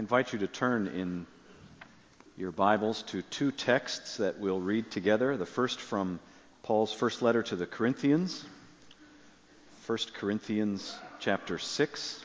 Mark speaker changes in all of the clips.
Speaker 1: invite you to turn in your Bibles to two texts that we'll read together. The first from Paul's first letter to the Corinthians, 1 Corinthians chapter 6.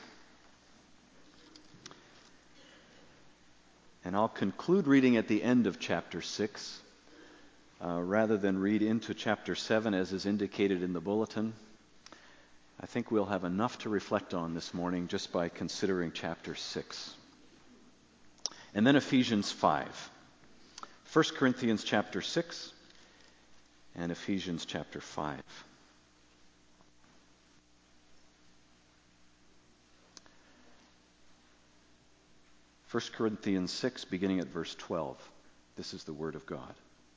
Speaker 1: And I'll conclude reading at the end of chapter 6, rather than read into chapter 7 as is indicated in the bulletin. I think we'll have enough to reflect on this morning just by considering chapter 6. And then Ephesians 5. 1 Corinthians chapter 6 and Ephesians chapter 5. First Corinthians 6, beginning at verse 12. This is the word of God.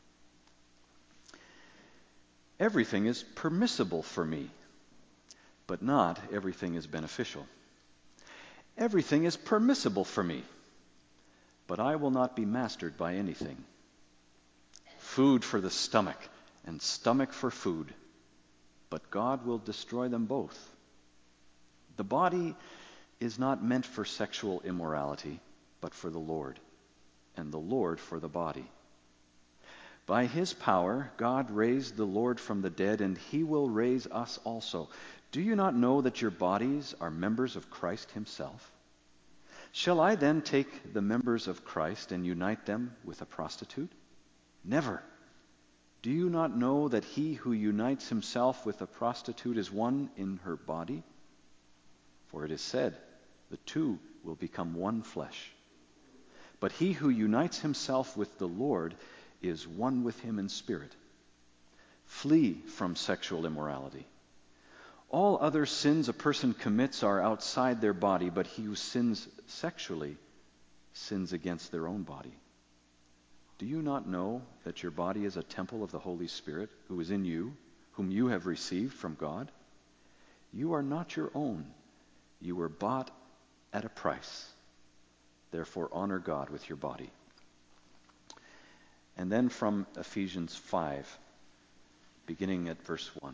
Speaker 1: Everything is permissible for me, but not everything is beneficial. Everything is permissible for me, but I will not be mastered by anything. Food for the stomach, and stomach for food, but God will destroy them both. The body is not meant for sexual immorality, but for the Lord, and the Lord for the body. By his power, God raised the Lord from the dead, and he will raise us also. Do you not know that your bodies are members of Christ himself? Shall I then take the members of Christ and unite them with a prostitute? Never. Do you not know that he who unites himself with a prostitute is one in her body? For it is said, the two will become one flesh. But he who unites himself with the Lord is one with him in spirit. Flee from sexual immorality. All other sins a person commits are outside their body, but he who sins sexually sins against their own body. Do you not know that your body is a temple of the Holy Spirit who is in you, whom you have received from God? You are not your own. You were bought at a price. Therefore, honor God with your body. And then from Ephesians 5, beginning at verse 1.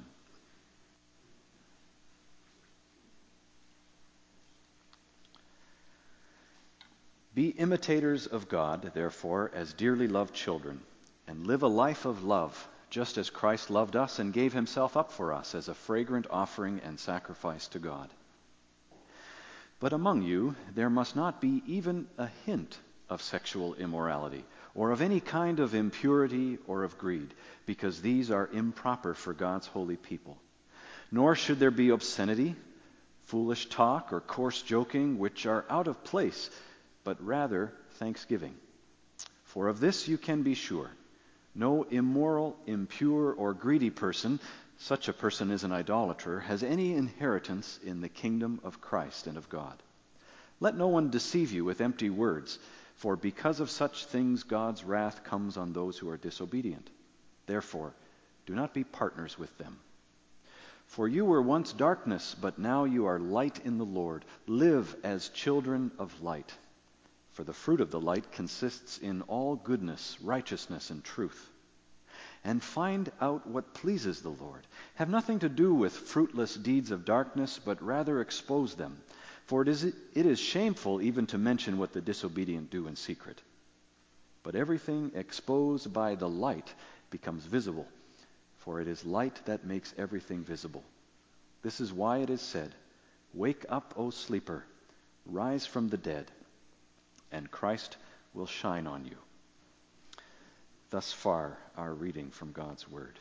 Speaker 1: Be imitators of God, therefore, as dearly loved children, and live a life of love, just as Christ loved us and gave himself up for us as a fragrant offering and sacrifice to God. But among you there must not be even a hint of sexual immorality, or of any kind of impurity or of greed, because these are improper for God's holy people. Nor should there be obscenity, foolish talk, or coarse joking, which are out of place, but rather thanksgiving. For of this you can be sure, no immoral, impure, or greedy person, such a person is an idolater, has any inheritance in the kingdom of Christ and of God. Let no one deceive you with empty words, for because of such things God's wrath comes on those who are disobedient. Therefore, do not be partners with them. For you were once darkness, but now you are light in the Lord. Live as children of light. For the fruit of the light consists in all goodness, righteousness, and truth. And find out what pleases the Lord. Have nothing to do with fruitless deeds of darkness, but rather expose them. For it is shameful even to mention what the disobedient do in secret. But everything exposed by the light becomes visible, for it is light that makes everything visible. This is why it is said, "Wake up, O sleeper, rise from the dead, and Christ will shine on you." Thus far, our reading from God's Word.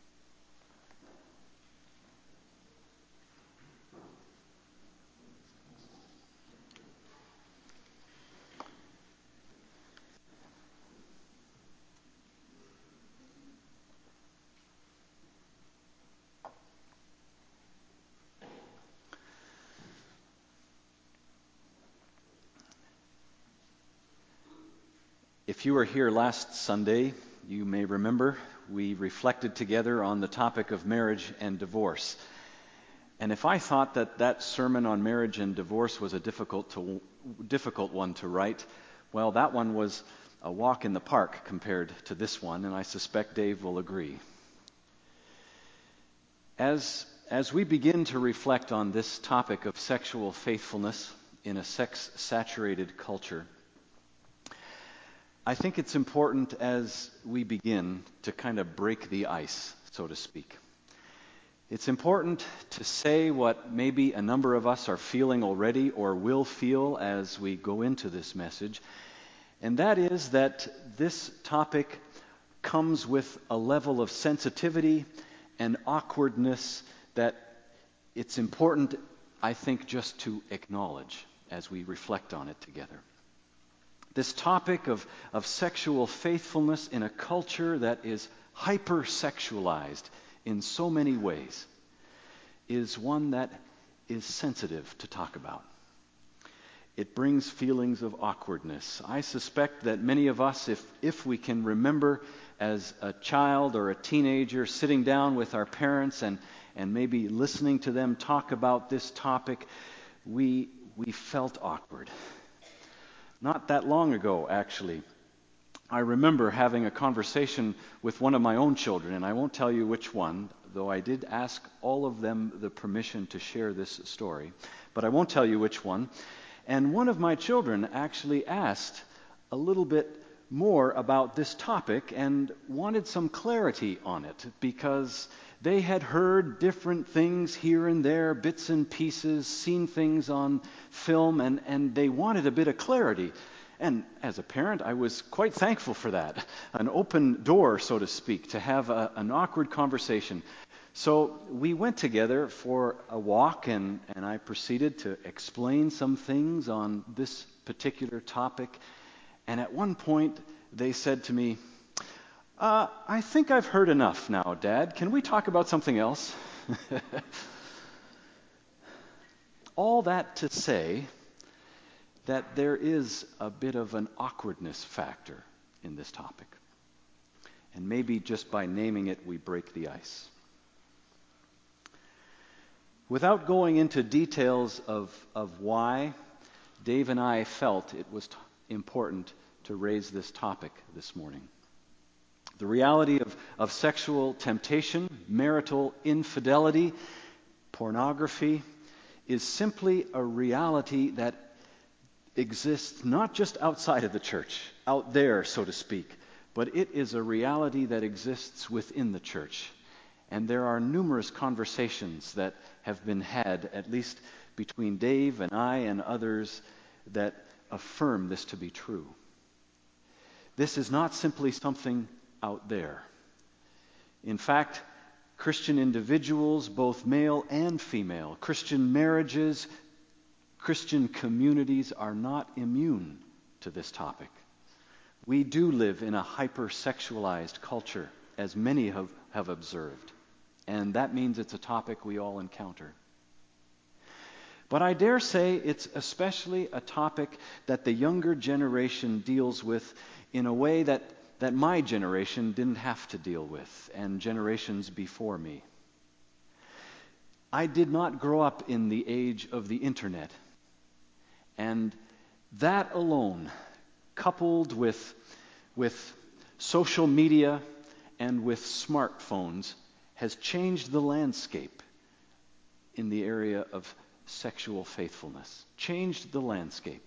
Speaker 1: If you were here last Sunday, you may remember we reflected together on the topic of marriage and divorce. And if I thought that sermon on marriage and divorce was a difficult one to write, well, that one was a walk in the park compared to this one, and I suspect Dave will agree. As we begin to reflect on this topic of sexual faithfulness, in a sex-saturated culture, I think it's important as we begin to kind of break the ice, so to speak. It's important to say what maybe a number of us are feeling already or will feel as we go into this message, and that is that this topic comes with a level of sensitivity and awkwardness that it's important, I think, just to acknowledge as we reflect on it together. This topic of sexual faithfulness in a culture that is hypersexualized in so many ways is one that is sensitive to talk about. It brings feelings of awkwardness. I suspect that many of us, if we can remember as a child or a teenager sitting down with our parents and maybe listening to them talk about this topic, we felt awkward. Not that long ago, actually, I remember having a conversation with one of my own children, and I won't tell you which one, though I did ask all of them the permission to share this story, but I won't tell you which one. And one of my children actually asked a little bit more about this topic and wanted some clarity on it, because they had heard different things here and there, bits and pieces, seen things on film, and they wanted a bit of clarity. And as a parent, I was quite thankful for that. An open door, so to speak, to have an awkward conversation. So we went together for a walk, and I proceeded to explain some things on this particular topic. And at one point, they said to me, I think I've heard enough now, Dad. Can we talk about something else? All that to say that there is a bit of an awkwardness factor in this topic. And maybe just by naming it, we break the ice. Without going into details of why, Dave and I felt it was important to raise this topic this morning. The reality of sexual temptation, marital infidelity, pornography is simply a reality that exists not just outside of the church, out there, so to speak, but it is a reality that exists within the church. And there are numerous conversations that have been had, at least between Dave and I and others, that affirm this to be true. This is not simply something out there. In fact, Christian individuals, both male and female, Christian marriages, Christian communities are not immune to this topic. We do live in a hypersexualized culture, as many have observed, and that means it's a topic we all encounter. But I dare say it's especially a topic that the younger generation deals with in a way that my generation didn't have to deal with, and generations before me. I did not grow up in the age of the internet, and that alone, coupled with social media and with smartphones, has changed the landscape in the area of sexual faithfulness. Changed the landscape.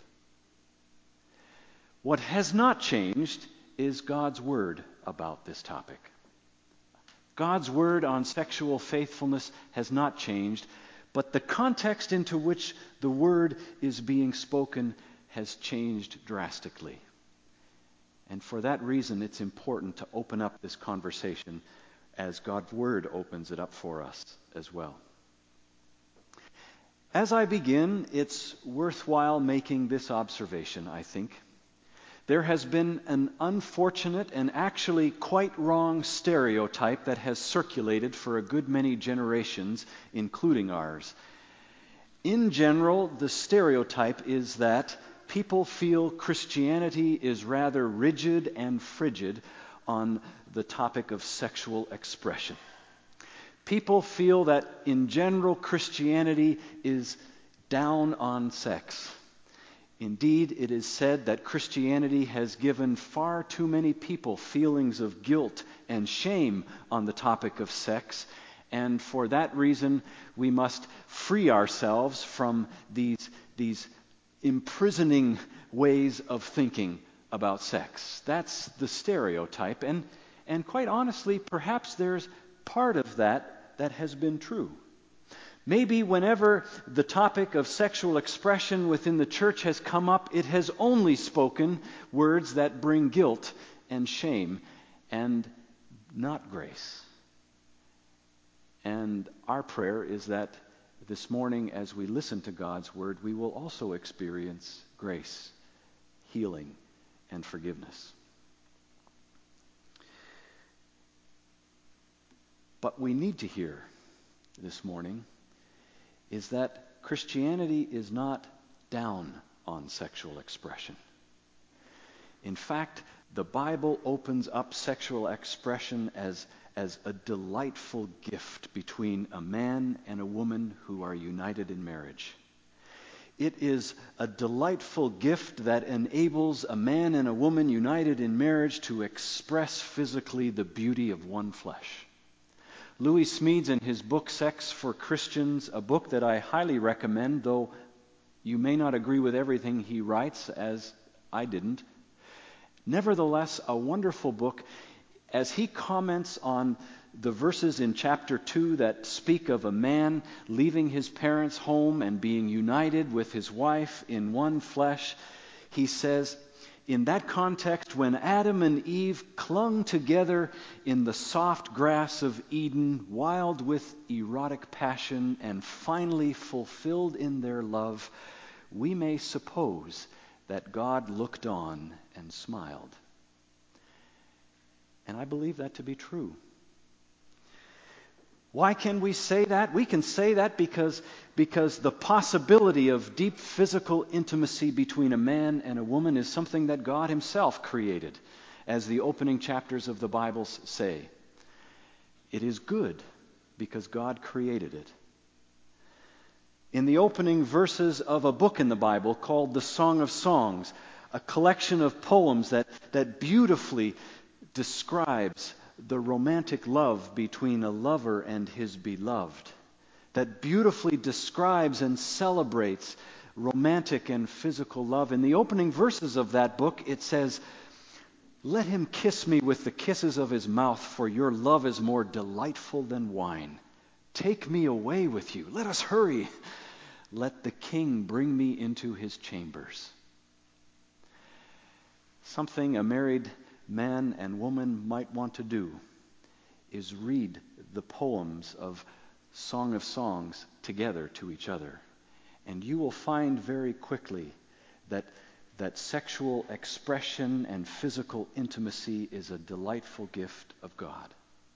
Speaker 1: What has not changed is God's word about this topic. God's word on sexual faithfulness has not changed, but the context into which the word is being spoken has changed drastically. And for that reason, it's important to open up this conversation as God's word opens it up for us as well. As I begin, it's worthwhile making this observation, I think. There has been an unfortunate and actually quite wrong stereotype that has circulated for a good many generations, including ours. In general, the stereotype is that people feel Christianity is rather rigid and frigid on the topic of sexual expression. People feel that in general Christianity is down on sex. Indeed, it is said that Christianity has given far too many people feelings of guilt and shame on the topic of sex, and for that reason we must free ourselves from these imprisoning ways of thinking about sex. That's the stereotype. And quite honestly, perhaps there's part of that has been true. Maybe whenever the topic of sexual expression within the church has come up, it has only spoken words that bring guilt and shame and not grace. And our prayer is that this morning, as we listen to God's word, we will also experience grace, healing, and forgiveness. But we need to hear this morning is that Christianity is not down on sexual expression. In fact, the Bible opens up sexual expression as a delightful gift between a man and a woman who are united in marriage. It is a delightful gift that enables a man and a woman united in marriage to express physically the beauty of one flesh. Louis Smedes, in his book Sex for Christians, a book that I highly recommend, though you may not agree with everything he writes, as I didn't. Nevertheless, a wonderful book as he comments on the verses in chapter 2 that speak of a man leaving his parents' home and being united with his wife in one flesh. He says, in that context, when Adam and Eve clung together in the soft grass of Eden, wild with erotic passion and finally fulfilled in their love, we may suppose that God looked on and smiled. And I believe that to be true. Why can we say that? We can say that because the possibility of deep physical intimacy between a man and a woman is something that God himself created, as the opening chapters of the Bible say. It is good because God created it. In the opening verses of a book in the Bible called the Song of Songs, a collection of poems that beautifully describes the romantic love between a lover and his beloved, that beautifully describes and celebrates romantic and physical love. In the opening verses of that book, it says, "Let him kiss me with the kisses of his mouth, for your love is more delightful than wine. Take me away with you. Let us hurry. Let the king bring me into his chambers." Something a married man and woman might want to do is read the poems of Song of Songs together to each other. And you will find very quickly that sexual expression and physical intimacy is a delightful gift of God.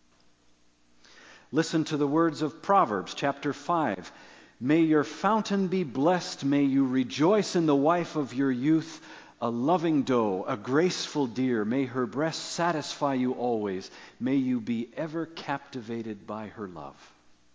Speaker 1: Listen to the words of Proverbs chapter 5. May your fountain be blessed. May you rejoice in the wife of your youth. A loving doe, a graceful deer, may her breast satisfy you always. May you be ever captivated by her love.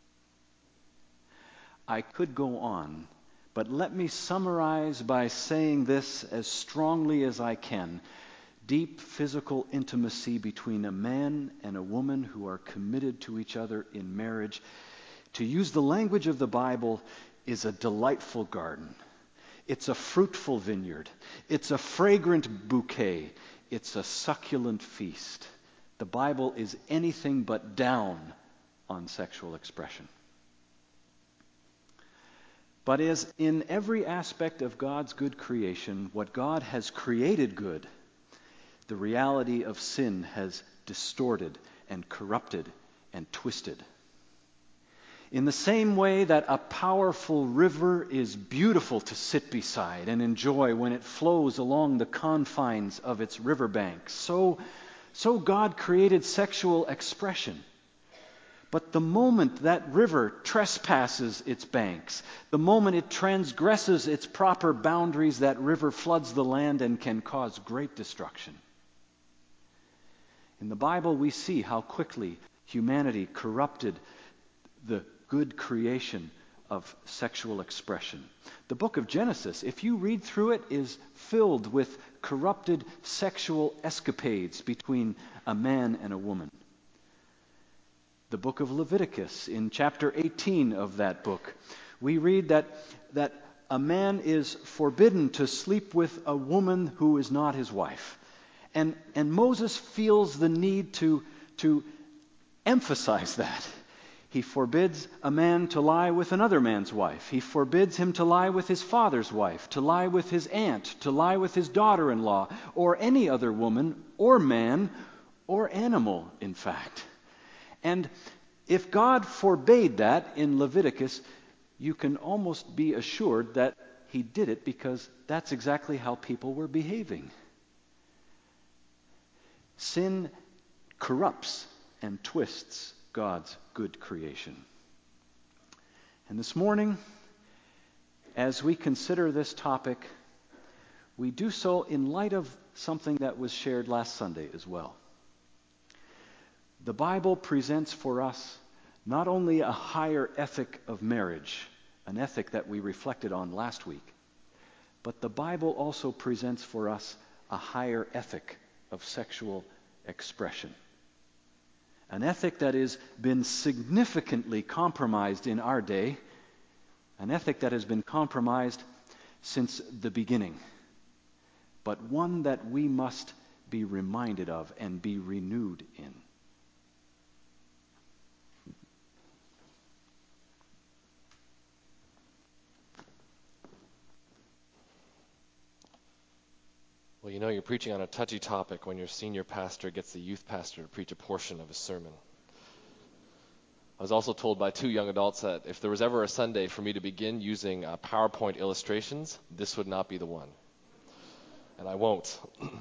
Speaker 1: I could go on, but let me summarize by saying this as strongly as I can. Deep physical intimacy between a man and a woman who are committed to each other in marriage, to use the language of the Bible, is a delightful garden. It's a fruitful vineyard. It's a fragrant bouquet. It's a succulent feast. The Bible is anything but down on sexual expression. But as in every aspect of God's good creation, what God has created good, the reality of sin has distorted and corrupted and twisted. In the same way that a powerful river is beautiful to sit beside and enjoy when it flows along the confines of its riverbank, so God created sexual expression. But the moment that river trespasses its banks, the moment it transgresses its proper boundaries, that river floods the land and can cause great destruction. In the Bible, we see how quickly humanity corrupted the good creation of sexual expression. The book of Genesis, if you read through it, is filled with corrupted sexual escapades between a man and a woman. The book of Leviticus, in chapter 18 of that book, we read that a man is forbidden to sleep with a woman who is not his wife. And Moses feels the need to emphasize that. He forbids a man to lie with another man's wife. He forbids him to lie with his father's wife, to lie with his aunt, to lie with his daughter-in-law, or any other woman, or man, or animal, in fact. And if God forbade that in Leviticus, you can almost be assured that he did it because that's exactly how people were behaving. Sin corrupts and twists God's good creation. And this morning, as we consider this topic, we do so in light of something that was shared last Sunday as well. The Bible presents for us not only a higher ethic of marriage, an ethic that we reflected on last week, but the Bible also presents for us a higher ethic of sexual expression. An ethic that has been significantly compromised in our day, an ethic that has been compromised since the beginning, but one that we must be reminded of and be renewed in.
Speaker 2: Well, you know you're preaching on a touchy topic when your senior pastor gets the youth pastor to preach a portion of his sermon. I was also told by 2 young adults that if there was ever a Sunday for me to begin using PowerPoint illustrations, this would not be the one. And I won't.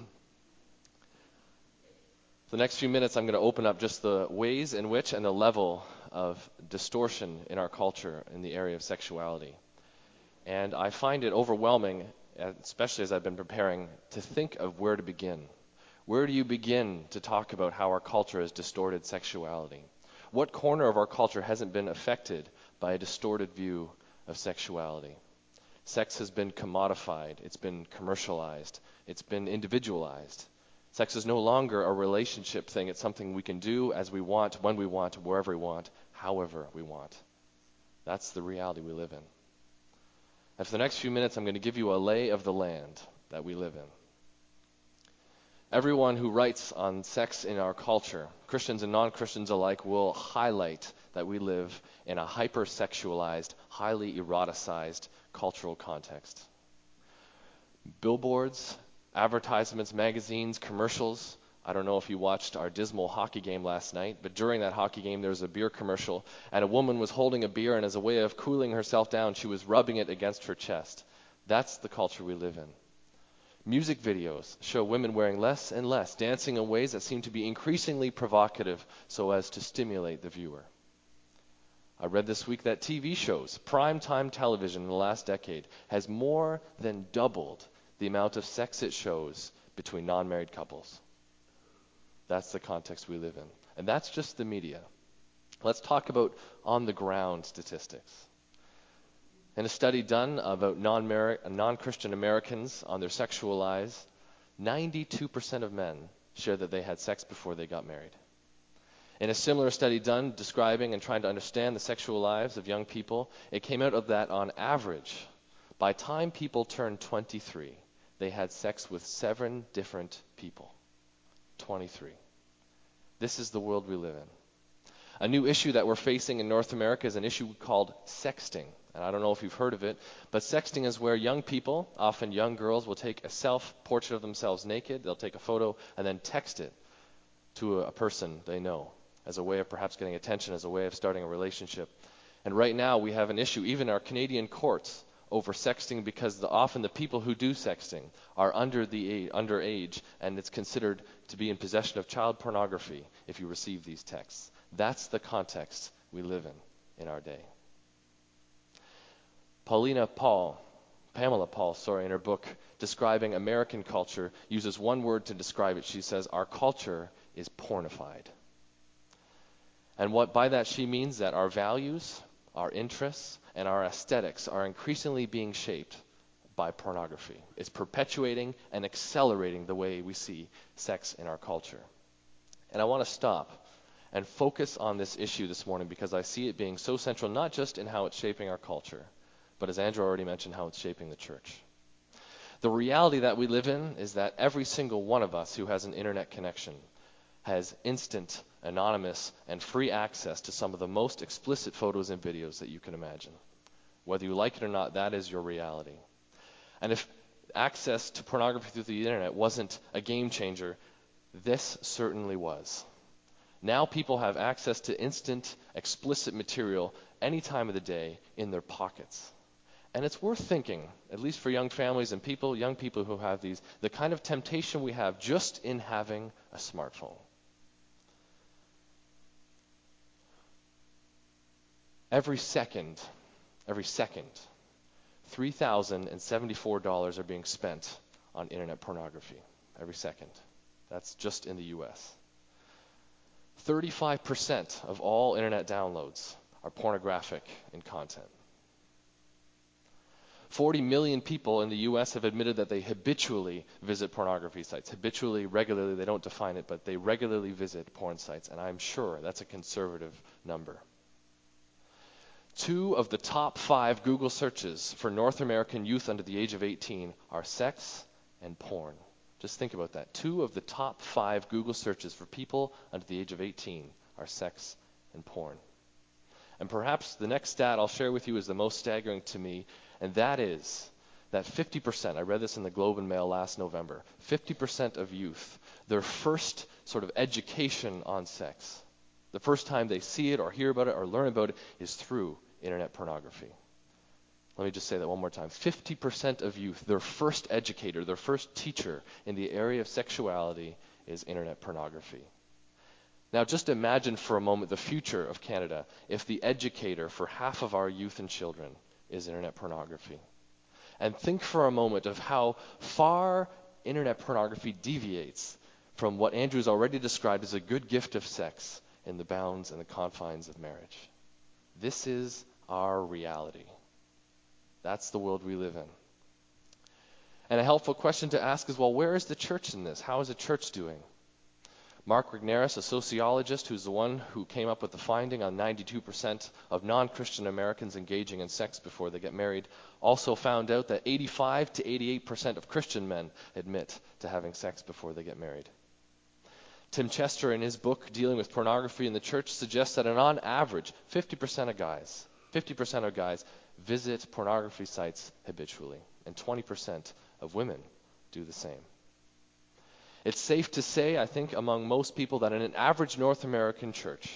Speaker 2: The next few minutes I'm going to open up just the ways in which and the level of distortion in our culture in the area of sexuality. And I find it overwhelming, especially as I've been preparing, to think of where to begin. Where do you begin to talk about how our culture has distorted sexuality? What corner of our culture hasn't been affected by a distorted view of sexuality? Sex has been commodified, it's been commercialized, it's been individualized. Sex is no longer a relationship thing. It's something we can do as we want, when we want, wherever we want, however we want. That's the reality we live in. And for the next few minutes, I'm going to give you a lay of the land that we live in. Everyone who writes on sex in our culture, Christians and non-Christians alike, will highlight that we live in a hypersexualized, highly eroticized cultural context. Billboards, advertisements, magazines, commercials. I don't know if you watched our dismal hockey game last night, but during that hockey game there was a beer commercial, and a woman was holding a beer, and as a way of cooling herself down, she was rubbing it against her chest. That's the culture we live in. Music videos show women wearing less and less, dancing in ways that seem to be increasingly provocative so as to stimulate the viewer. I read this week that TV shows, primetime television in the last decade, has more than doubled the amount of sex it shows between non-married couples. That's the context we live in. And that's just the media. Let's talk about on-the-ground statistics. In a study done about non-Christian Americans on their sexual lives, 92% of men shared that they had sex before they got married. In a similar study done describing and trying to understand the sexual lives of young people, it came out of that on average, by the time people turned 23, they had sex with 7 different people. 23. This is the world we live in. A new issue that we're facing in North America is an issue called sexting. And I don't know if you've heard of it, but sexting is where young people, often young girls, will take a self-portrait of themselves naked, they'll take a photo, and then text it to a person they know as a way of perhaps getting attention, as a way of starting a relationship. And right now we have an issue, even in our Canadian courts, over sexting because often the people who do sexting are underage, and it's considered to be in possession of child pornography if you receive these texts. That's the context we live in our day. Pamela Paul, in her book describing American culture, uses one word to describe it. She says, our culture is pornified. And what by that she means that our values, our interests, and our aesthetics are increasingly being shaped by pornography. It's perpetuating and accelerating the way we see sex in our culture. And I want to stop and focus on this issue this morning because I see it being so central, not just in how it's shaping our culture, but as Andrew already mentioned, how it's shaping the church. The reality that we live in is that every single one of us who has an internet connection has instant, anonymous, and free access to some of the most explicit photos and videos that you can imagine. Whether you like it or not, that is your reality. And if access to pornography through the internet wasn't a game changer, this certainly was. Now people have access to instant, explicit material any time of the day in their pockets. And it's worth thinking, at least for young families and young people who have these, the kind of temptation we have just in having a smartphone. Every second, $3,074 are being spent on internet pornography. Every second. That's just in the U.S. 35% of all internet downloads are pornographic in content. 40 million people in the U.S. have admitted that they habitually visit pornography sites. Habitually, regularly, they don't define it, but they regularly visit porn sites, and I'm sure that's a conservative number. 2 of the top 5 Google searches for North American youth under the age of 18 are sex and porn. Just think about that. 2 of the top 5 Google searches for people under the age of 18 are sex and porn. And perhaps the next stat I'll share with you is the most staggering to me, and that is that 50%, I read this in the Globe and Mail last November, 50% of youth, their first sort of education on sex, the first time they see it or hear about it or learn about it is through internet pornography. Let me just say that one more time. 50% of youth, their first educator, their first teacher in the area of sexuality is internet pornography. Now just imagine for a moment the future of Canada if the educator for half of our youth and children is internet pornography. And think for a moment of how far internet pornography deviates from what Andrew's already described as a good gift of sex in the bounds and the confines of marriage. This is our reality. That's the world we live in. And a helpful question to ask is, well, where is the church in this? How is the church doing? Mark Regnerus, a sociologist who's the one who came up with the finding on 92% of non-Christian Americans engaging in sex before they get married, also found out that 85 to 88% of Christian men admit to having sex before they get married. Tim Chester, in his book Dealing with Pornography in the Church, suggests that on average, 50% of guys visit pornography sites habitually, and 20% of women do the same. It's safe to say, I think, among most people that in an average North American church,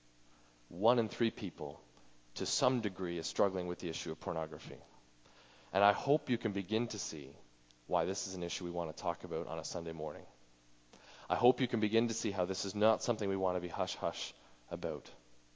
Speaker 2: 1 in 3 people, to some degree, is struggling with the issue of pornography. And I hope you can begin to see why this is an issue we want to talk about on a Sunday morning. I hope you can begin to see how this is not something we want to be hush-hush about.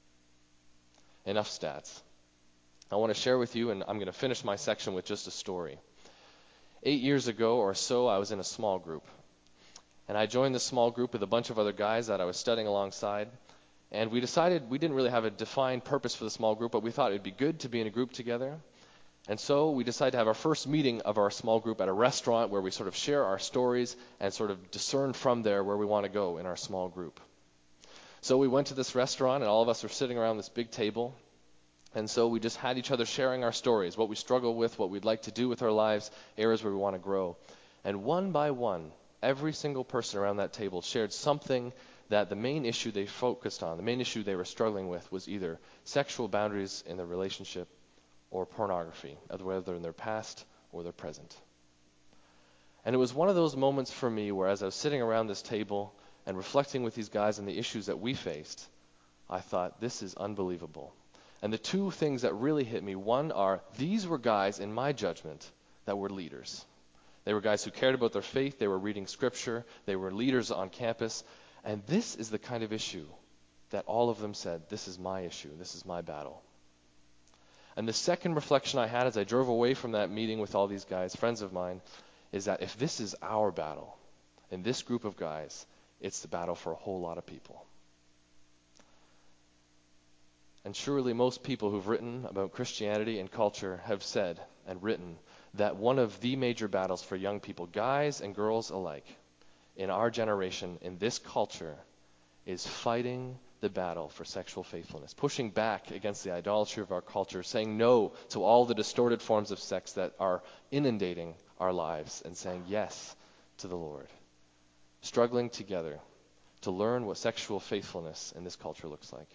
Speaker 2: Enough stats. I want to share with you, and I'm going to finish my section with just a story. 8 years ago or so, I was in a small group. And I joined this small group with a bunch of other guys that I was studying alongside. And we decided we didn't really have a defined purpose for the small group, but we thought it would be good to be in a group together. And so we decided to have our first meeting of our small group at a restaurant where we sort of share our stories and sort of discern from there where we want to go in our small group. So we went to this restaurant, and all of us were sitting around this big table. And so we just had each other sharing our stories, what we struggle with, what we'd like to do with our lives, areas where we want to grow. And one by one, every single person around that table shared something that the main issue they focused on, the main issue they were struggling with was either sexual boundaries in their relationship or pornography, whether in their past or their present. And it was one of those moments for me where as I was sitting around this table and reflecting with these guys on the issues that we faced, I thought, this is unbelievable. And the 2 things that really hit me, one are, these were guys, in my judgment, that were leaders. They were guys who cared about their faith, they were reading scripture, they were leaders on campus, and this is the kind of issue that all of them said, this is my issue, this is my battle. And the second reflection I had as I drove away from that meeting with all these guys, friends of mine, is that if this is our battle, in this group of guys, it's the battle for a whole lot of people. And surely most people who've written about Christianity and culture have said and written that one of the major battles for young people, guys and girls alike, in our generation, in this culture, is fighting the battle for sexual faithfulness, pushing back against the idolatry of our culture, saying no to all the distorted forms of sex that are inundating our lives, and saying yes to the Lord. Struggling together to learn what sexual faithfulness in this culture looks like.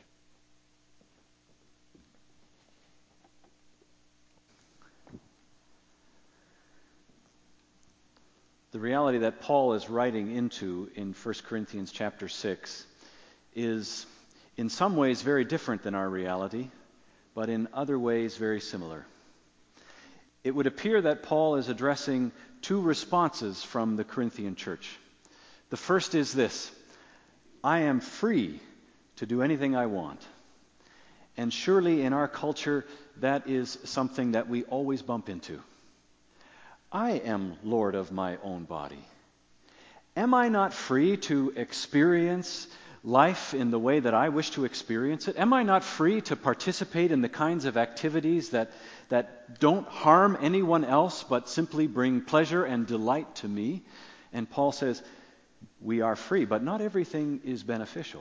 Speaker 1: The reality that Paul is writing into in 1 Corinthians chapter 6 is in some ways very different than our reality, but in other ways very similar. It would appear that Paul is addressing two responses from the Corinthian church. The first is this: I am free to do anything I want. And surely in our culture that is something that we always bump into. I am Lord of my own body. Am I not free to experience life in the way that I wish to experience it? Am I not free to participate in the kinds of activities that don't harm anyone else but simply bring pleasure and delight to me? And Paul says, we are free, but not everything is beneficial.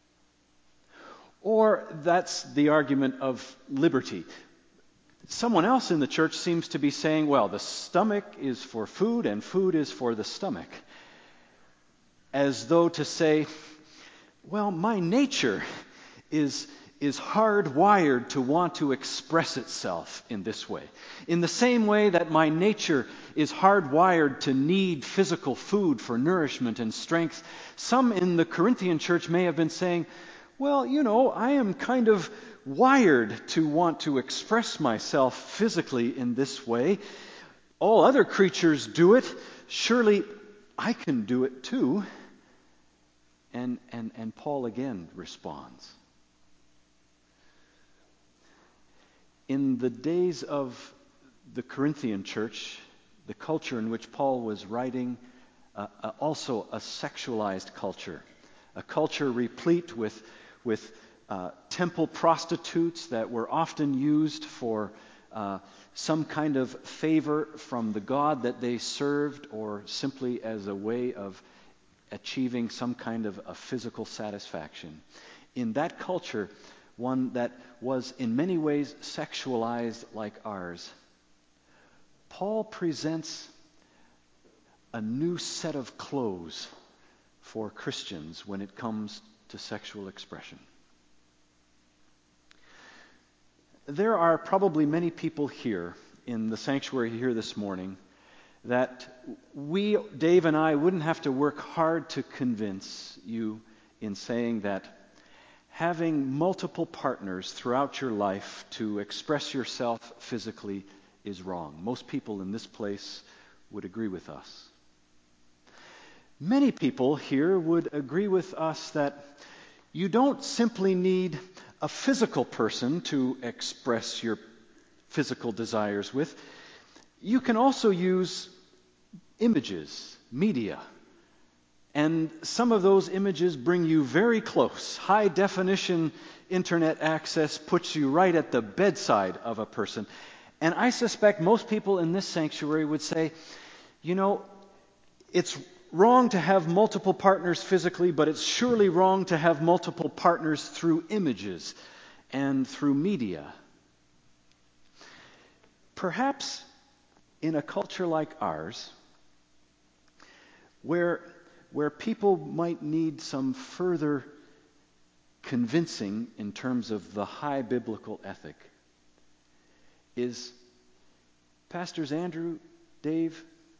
Speaker 1: Or that's the argument of liberty. Someone else in the church seems to be saying, well, the stomach is for food and food is for the stomach. As though to say, well, my nature is hardwired to want to express itself in this way. In the same way that my nature is hardwired to need physical food for nourishment and strength, some in the Corinthian church may have been saying, well, I am kind of wired to want to express myself physically in this way. All other creatures do it. Surely I can do it too. And Paul again responds. In the days of the Corinthian church, the culture in which Paul was writing, also a sexualized culture, a culture replete with temple prostitutes that were often used for some kind of favor from the god that they served, or simply as a way of achieving some kind of a physical satisfaction. In that culture, one that was in many ways sexualized like ours, Paul presents a new set of clothes for Christians when it comes to sexual expression. There are probably many people here in the sanctuary here this morning that we, Dave and I, wouldn't have to work hard to convince you in saying that having multiple partners throughout your life to express yourself physically is wrong. Most people in this place would agree with us. Many people here would agree with us that you don't simply need a physical person to express your physical desires with. You can also use images, media. And some of those images bring you very close. High definition internet access puts you right at the bedside of a person. And I suspect most people in this sanctuary would say, it's wrong to have multiple partners physically, but it's surely wrong to have multiple partners through images and through media. Perhaps in a culture like ours, where people might need some further convincing in terms of the high biblical ethic, is Pastors Andrew, Dave,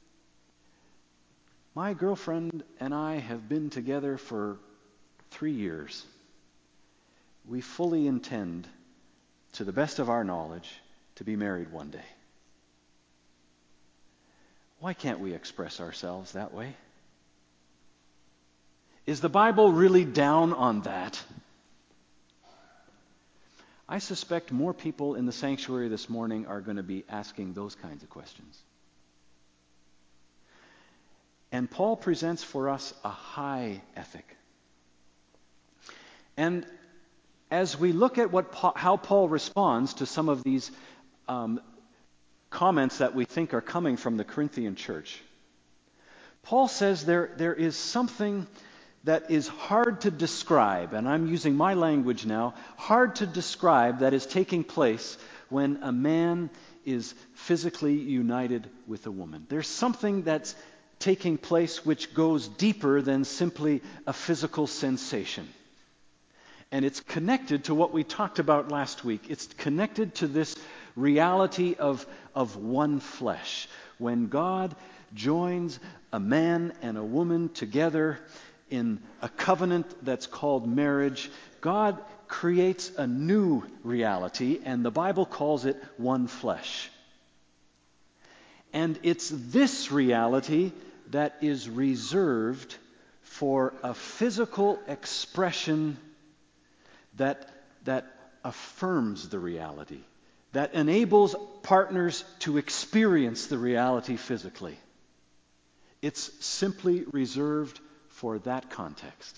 Speaker 1: my girlfriend and I have been together for 3 years. We fully intend, to the best of our knowledge, to be married one day. Why can't we express ourselves that way? Is the Bible really down on that? I suspect more people in the sanctuary this morning are going to be asking those kinds of questions. And Paul presents for us a high ethic. And as we look at how Paul responds to some of these comments that we think are coming from the Corinthian church, Paul says there is something that is hard to describe, and I'm using my language now, hard to describe, that is taking place when a man is physically united with a woman. There's something that's taking place which goes deeper than simply a physical sensation. And it's connected to what we talked about last week. It's connected to this reality of one flesh. When God joins a man and a woman together in a covenant that's called marriage, God creates a new reality, and the Bible calls it one flesh. And it's this reality that is reserved for a physical expression that affirms the reality, that enables partners to experience the reality physically. It's simply reserved for that context.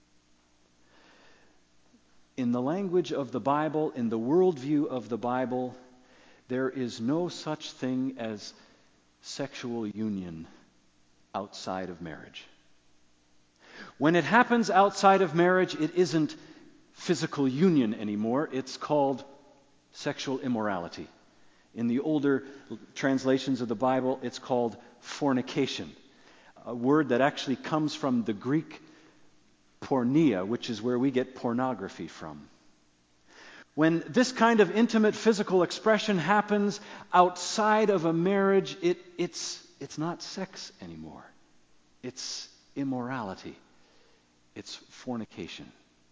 Speaker 1: In the language of the Bible, in the worldview of the Bible, there is no such thing as sexual union outside of marriage. When it happens outside of marriage, it isn't physical union anymore. It's called sexual immorality. In the older translations of the Bible, it's called fornication, a word that actually comes from the Greek porneia, which is where we get pornography from. When this kind of intimate physical expression happens outside of a marriage, it's not sex anymore. It's immorality. It's fornication.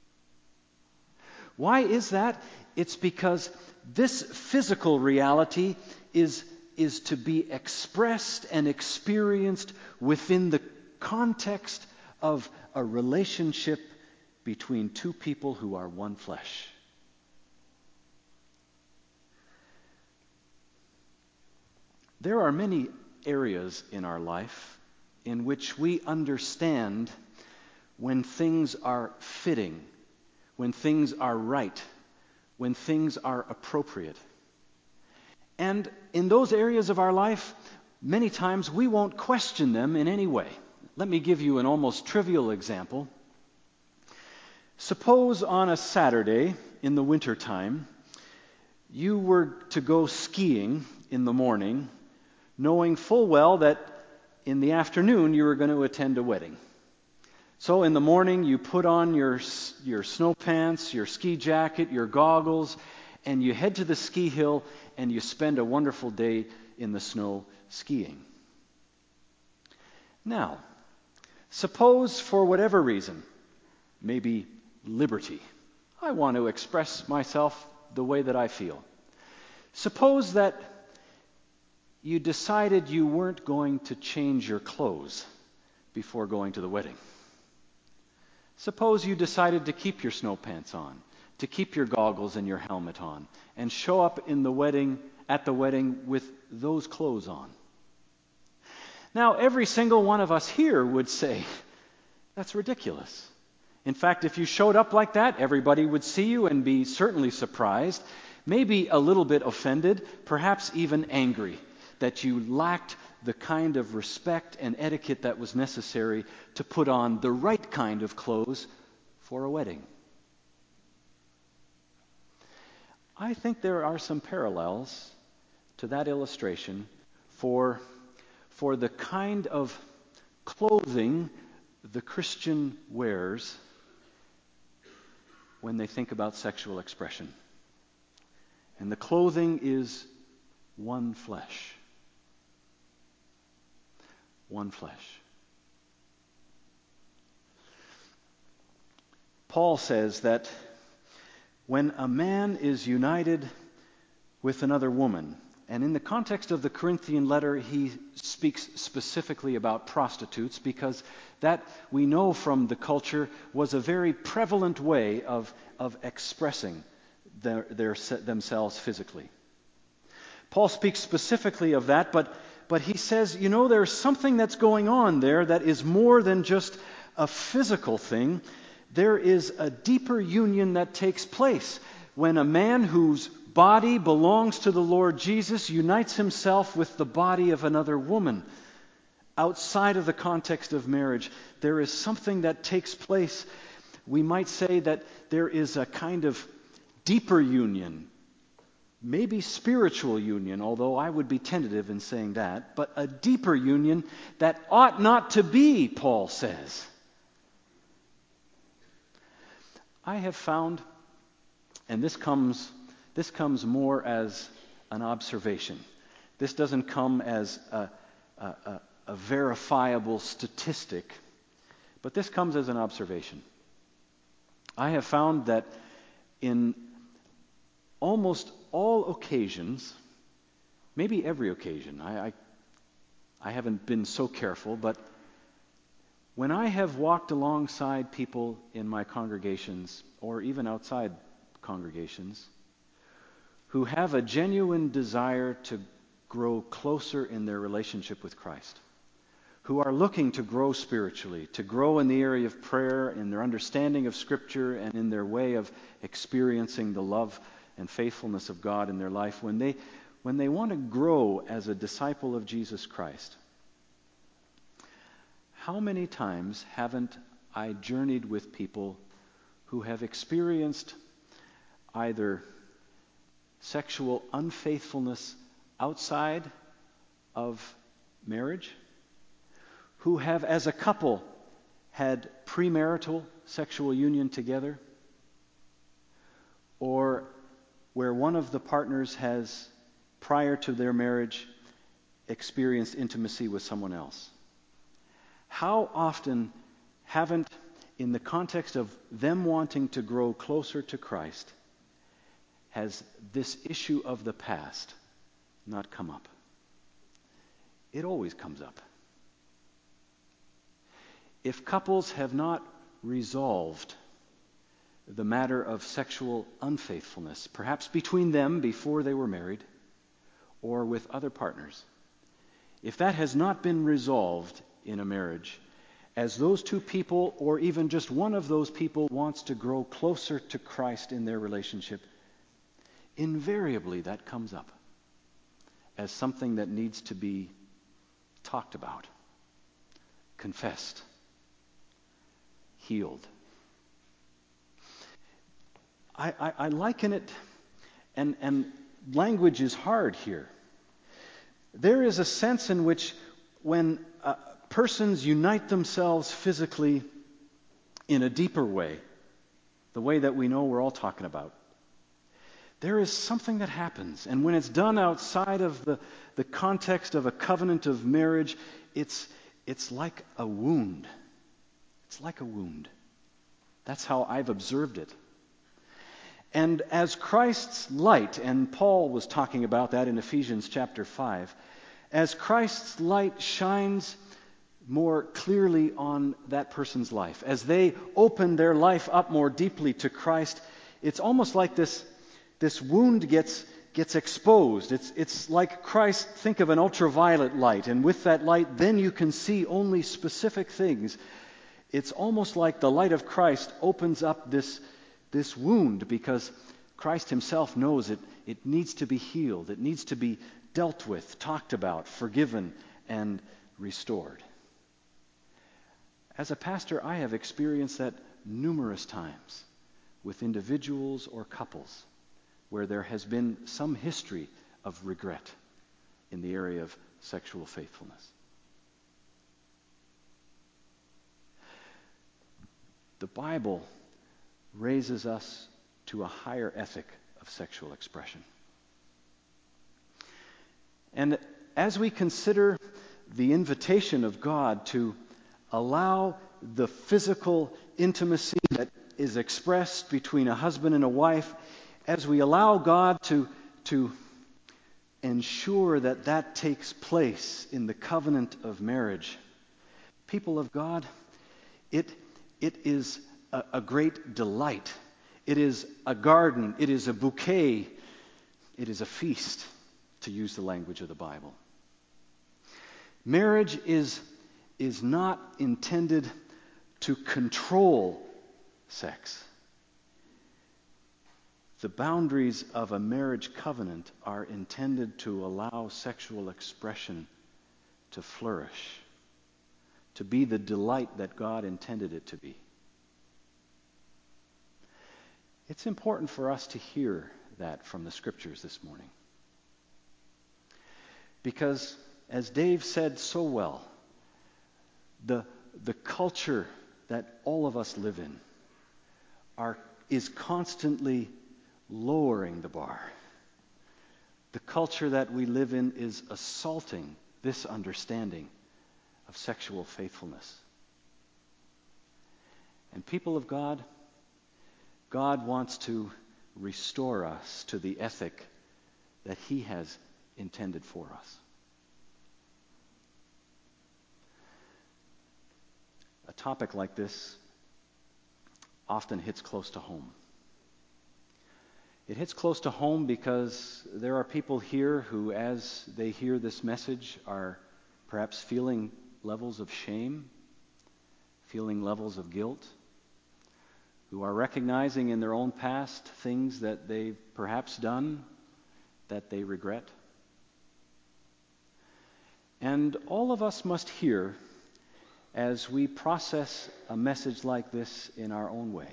Speaker 1: Why is that? It's because this physical reality is to be expressed and experienced within the context of a relationship between two people who are one flesh. There are many areas in our life in which we understand when things are fitting, when things are right, when things are appropriate. And in those areas of our life, many times we won't question them in any way. Let me give you an almost trivial example. Suppose on a Saturday in the wintertime, you were to go skiing in the morning, knowing full well that in the afternoon you were going to attend a wedding. So in the morning you put on your snow pants, your ski jacket, your goggles, and you head to the ski hill and you spend a wonderful day in the snow skiing. Now, suppose for whatever reason, maybe liberty, I want to express myself the way that I feel. Suppose that you decided you weren't going to change your clothes before going to the wedding. Suppose you decided to keep your snow pants on, to keep your goggles and your helmet on, and show up at the wedding with those clothes on. Now, every single one of us here would say, that's ridiculous. In fact, if you showed up like that, everybody would see you and be certainly surprised, maybe a little bit offended, perhaps even angry that you lacked the kind of respect and etiquette that was necessary to put on the right kind of clothes for a wedding. I think there are some parallels to that illustration for the kind of clothing the Christian wears when they think about sexual expression. And the clothing is one flesh. One flesh. Paul says that when a man is united with another woman, and in the context of the Corinthian letter, he speaks specifically about prostitutes because that, we know from the culture, was a very prevalent way of expressing themselves physically. Paul speaks specifically of that, but he says, there's something that's going on there that is more than just a physical thing. There is a deeper union that takes place when a man whose body belongs to the Lord Jesus unites himself with the body of another woman. outside of the context of marriage, there is something that takes place. We might say that there is a kind of deeper union, maybe spiritual union, although I would be tentative in saying that, but a deeper union that ought not to be, Paul says. I have found, and this comes more as an observation. This doesn't come as a verifiable statistic, but this comes as an observation. I have found that in almost all occasions, maybe every occasion, I haven't been so careful, but when I have walked alongside people in my congregations, or even outside congregations, who have a genuine desire to grow closer in their relationship with Christ, who are looking to grow spiritually, to grow in the area of prayer, in their understanding of Scripture, and in their way of experiencing the love and faithfulness of God in their life, when they want to grow as a disciple of Jesus Christ, how many times haven't I journeyed with people who have experienced either sexual unfaithfulness outside of marriage, who have as a couple had premarital sexual union together, or where one of the partners has, prior to their marriage, experienced intimacy with someone else. How often haven't, in the context of them wanting to grow closer to Christ, has this issue of the past not come up? It always comes up. If couples have not resolved the matter of sexual unfaithfulness, perhaps between them before they were married, or with other partners, if that has not been resolved in a marriage, as those two people, or even just one of those people, wants to grow closer to Christ in their relationship, invariably that comes up as something that needs to be talked about, confessed, healed. I liken it, and language is hard here. There is a sense in which when persons unite themselves physically in a deeper way, the way that we know we're all talking about, there is something that happens. And when it's done outside of the context of a covenant of marriage, it's like a wound. It's like a wound. That's how I've observed it. And as Christ's light, and Paul was talking about that in Ephesians chapter 5, as Christ's light shines more clearly on that person's life, as they open their life up more deeply to Christ, it's almost like this wound gets exposed. It's like Christ, think of an ultraviolet light, and with that light, then you can see only specific things. It's almost like the light of Christ opens up this wound, because Christ himself knows it needs to be healed. It needs to be dealt with, talked about, forgiven, and restored. As a pastor, I have experienced that numerous times with individuals or couples where there has been some history of regret in the area of sexual faithfulness. The Bible raises us to a higher ethic of sexual expression. And as we consider the invitation of God to allow the physical intimacy that is expressed between a husband and a wife, as we allow God to ensure that takes place in the covenant of marriage, people of God, it is a great delight. It is a garden. It is a bouquet. It is a feast, to use the language of the Bible. Marriage is not intended to control sex. The boundaries of a marriage covenant are intended to allow sexual expression to flourish to be the delight that God intended it to be. It's important for us to hear that from the Scriptures this morning. Because, as Dave said so well, the culture that all of us live in is constantly lowering the bar. The culture that we live in is assaulting this understanding of sexual faithfulness. And people of God, God wants to restore us to the ethic that He has intended for us. A topic like this often hits close to home. It hits close to home because there are people here who, as they hear this message, are perhaps feeling levels of shame, feeling levels of guilt, who are recognizing in their own past things that they've perhaps done that they regret. And all of us must hear, as we process a message like this in our own way,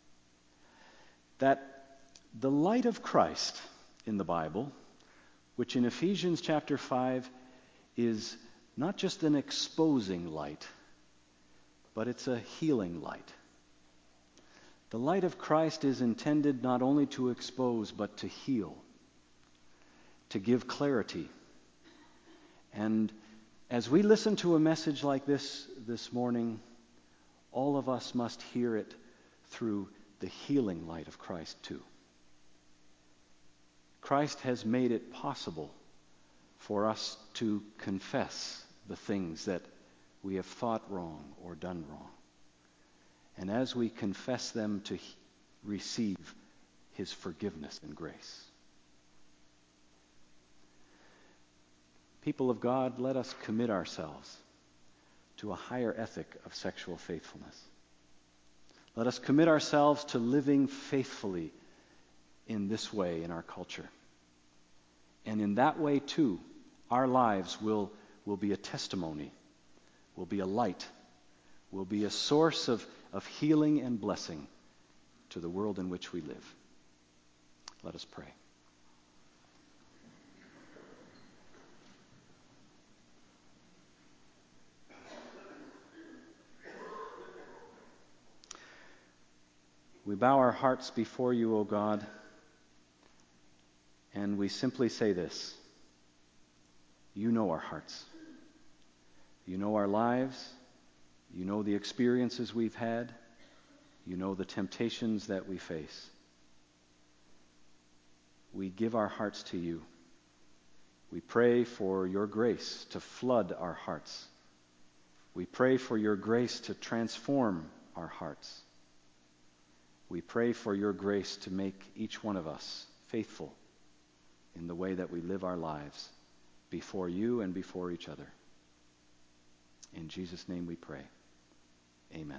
Speaker 1: that the light of Christ in the Bible, which in Ephesians chapter 5 is not just an exposing light, but it's a healing light. The light of Christ is intended not only to expose, but to heal, to give clarity. And as we listen to a message like this morning, all of us must hear it through the healing light of Christ too. Christ has made it possible for us to confess the things that we have thought wrong or done wrong. And as we confess them, to receive His forgiveness and grace. People of God, let us commit ourselves to a higher ethic of sexual faithfulness. Let us commit ourselves to living faithfully in this way in our culture. And in that way, too, our lives will be a testimony, will be a light, will be a source of healing and blessing to the world in which we live. Let us pray. We bow our hearts before you, O God, and we simply say this: you know our hearts. You know our lives. You know the experiences we've had. You know the temptations that we face. We give our hearts to you. We pray for your grace to flood our hearts. We pray for your grace to transform our hearts. We pray for your grace to make each one of us faithful in the way that we live our lives before you and before each other. In Jesus' name we pray. Amen.